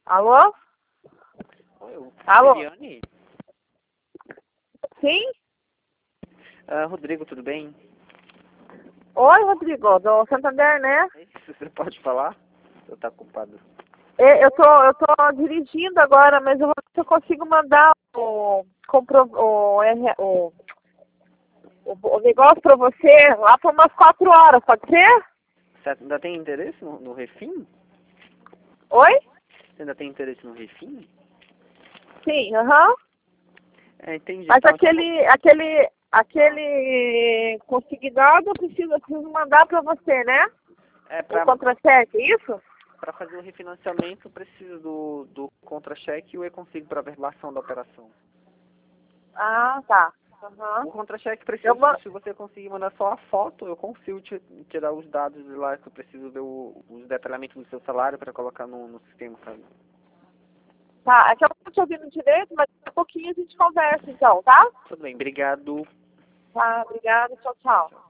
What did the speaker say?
Alô? Oi, Alô? Eliane? Sim? Rodrigo, tudo bem? Oi, Rodrigo, do Santander, né? Isso, você pode falar? Eu tá ocupado. Eu tô dirigindo agora, mas eu vou ver se eu consigo mandar o negócio pra você lá por umas 4 horas, pode ser? Você ainda tem interesse no refim? Oi? Você ainda tem interesse no refim? Sim, aham. Entendi. Mas Então, aquele consignado eu preciso mandar pra você, né? O contra-cheque, é isso? para fazer o refinanciamento, eu preciso do contra-cheque e o e-consigo para averbação da operação. Ah, tá. Aham. O contra-cheque precisa, se você conseguir mandar só a foto, eu consigo tirar os dados de lá que eu preciso ver os detalhamentos do seu salário para colocar no sistema, sabe? Tá, é que eu não tô te ouvindo direito, mas daqui a pouquinho a gente conversa então, tá? Tudo bem, obrigado. Tá, obrigada, tchau, tchau.